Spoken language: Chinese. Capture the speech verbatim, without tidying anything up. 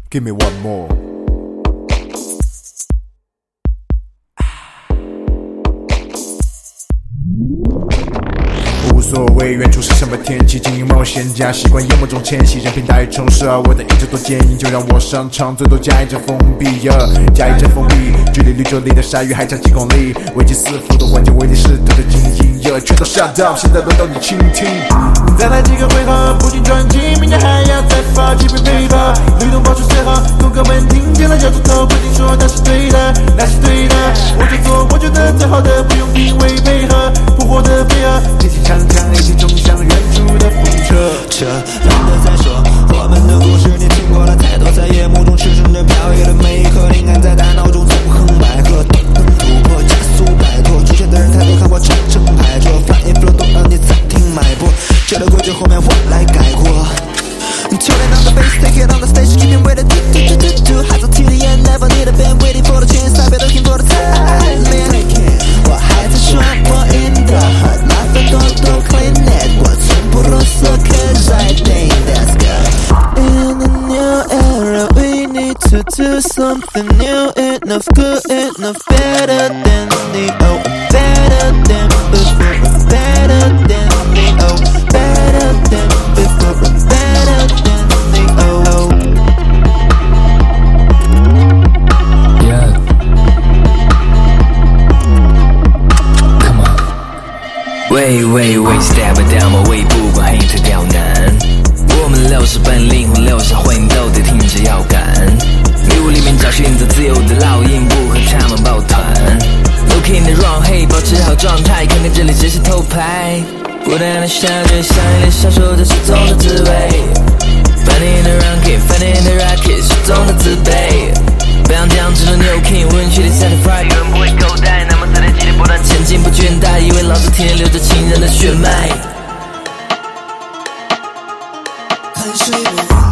Give me one more。无所谓远处是什么天气，经营冒险家习惯淹没中迁徙，任凭大雨冲蚀，而我的意志多坚硬，就让我上场，最多加一阵封闭， yeah, 加一阵封闭，距离绿洲里的鲨鱼还差几公里，危机四伏的环境威力是对的精英， yeah, 全都 shut up， 现在轮到你倾听。再来几个回合，不仅专辑，明年还要再发几遍配合，律动爆出随和，公哥们听见了摇头头，不停说那是对的，那是对的，我就做我觉得最好的，不用因为配合，扑火的配合，一起唱唱，一起冲向远处的风车。 这懒得再说，我们的故事你听过了太多，在夜幕中驰骋着飘逸的每一颗灵感，在大脑中纵横捭阖，等等突破，加速摆脱，出现的人太多，看破长城排桌，反应 flow 都让你暂停脉搏，这的规矩后面我来概括。Turn it on the bass, take it on the stage, keep it ready, do do do do do. Hustle till the end, never need a band, waiting for the chance, I've been looking for the time, man. 我还在说我 in the heart, life I don't don't clean it, 我从不啰嗦 cause I think that's good. In a new era, we need to do something new enough, good enough, better than the old, better than before, better than the old, better than before, better than the old. Yeah. Come on. 喂喂喂 ，Step down 我喂，不管黑特刁难。我们六十本灵魂，六十回你都得听着要赶。迷雾里面找寻着自由的烙印，不和他们抱团。Looking the wrong， 嘿，保持好状态，看看这里只是偷拍。不断的下坠，像一脸享受着失踪的滋味。Finding the rocket, finding the rocket， 失踪的自卑。不要将这种扭曲，无人确定 satisfied， 有人不会口袋，那么在那激烈不断前进不倦怠，以为老子天天流着情人的血脉。 汗水不